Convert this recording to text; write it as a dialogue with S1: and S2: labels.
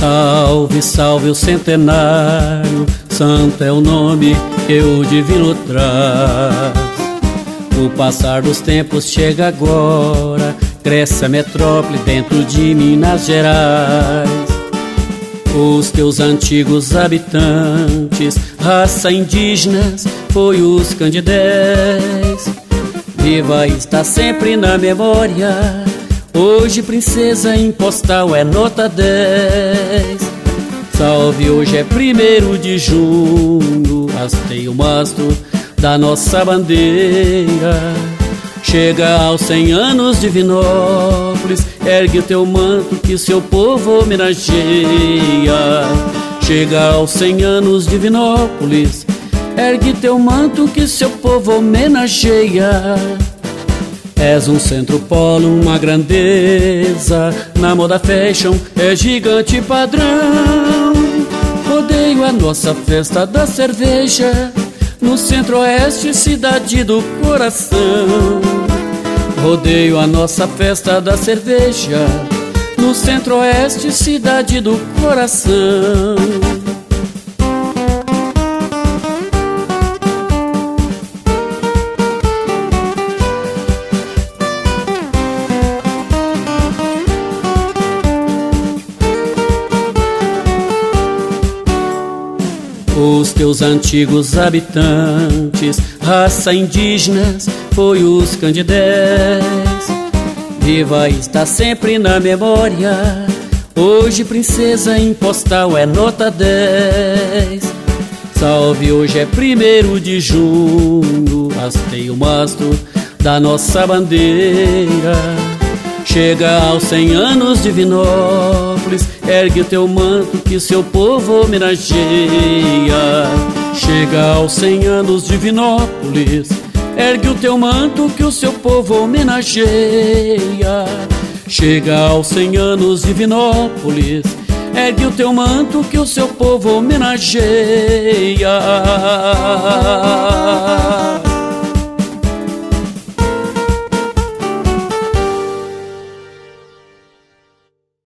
S1: Salve, salve o centenário, santo é o nome que o divino traz. O passar dos tempos chega agora, cresce a metrópole dentro de Minas Gerais. Os teus antigos habitantes, raça indígenas, foi os Candidés. Viva está sempre na memória, hoje princesa impostal é nota 10. Salve, hoje é 1º de junho, hasteia o mastro da nossa bandeira. Chega aos 100 anos de Divinópolis, ergue o teu manto que seu povo homenageia. Chega aos 100 anos de Divinópolis, ergue teu manto que seu povo homenageia. És um centro-polo, uma grandeza, na moda fashion é gigante padrão. Rodeio a nossa festa da cerveja, no centro-oeste, cidade do coração. Rodeio a nossa festa da cerveja, no centro-oeste, cidade do coração. Os teus antigos habitantes, raça indígenas, foi os Candidés. Viva está sempre na memória, hoje princesa impostal é nota 10. Salve, hoje é 1º de junho, hasteia o mastro da nossa bandeira. Chega aos 100 anos de Divinópolis, ergue o teu manto que seu povo homenageia. Chega aos 100 anos de Divinópolis, ergue o teu manto que o seu povo homenageia. Chega aos 100 anos de Divinópolis, ergue o teu manto que o seu povo homenageia.